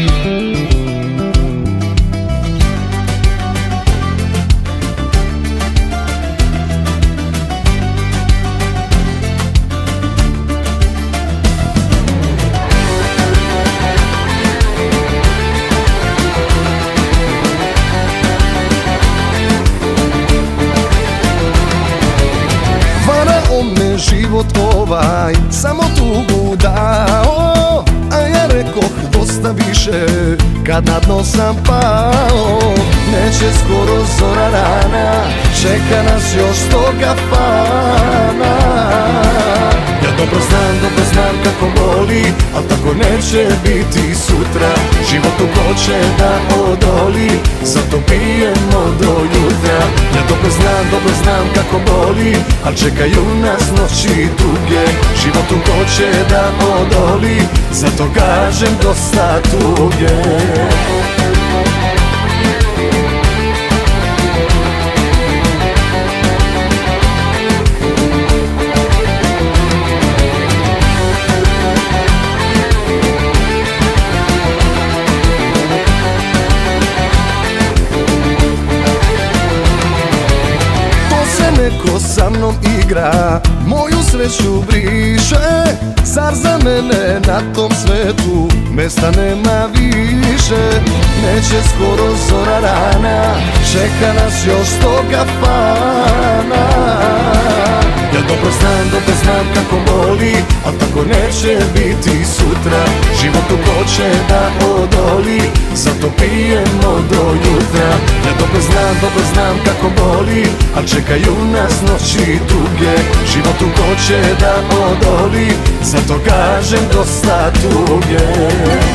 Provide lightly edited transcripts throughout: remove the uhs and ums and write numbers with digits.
Život ovaj samo tugu dao, a ja rekoh dosta više kad na dno sam pao. Neće skoro zora rana, čeka nas još 100 kafana. Ja dobro znam kako boli, al tako neće biti sutra. Životu hoće da odoli, zato pijemo do jutra. Ja dobro znam kako boli, al čekaju nas noći duge. Životu hoće da odoli, zato kažem dosta tuge. Neko sa mnom igra, moju sreću briše. Zar za mene na tom svetu mesta nema više? Neće skoro zora rana, čeka nas još 100 kafana. Ja dobro znam kako boli, al tako neće biti sutra. Životu hoće da odoli, zato pijemo do jutra. Ja dobro znam kako boli, al čekaju nas noći duge. Životu hoće da odoli, zato kažem dosta tuge.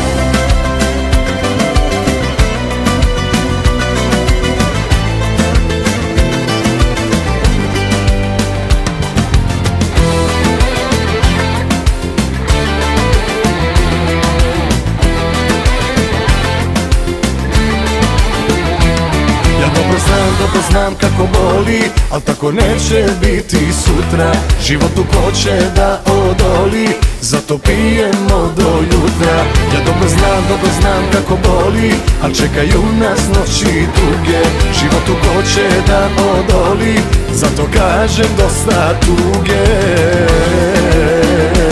Dobro znam kako boli, al tako neće biti sutra. Životu hoće da odoli, zato pijemo do jutra. Ja dobro znam kako boli, al čekaju nas noći duge. Životu hoće da odoli, zato kažem dosta tuge.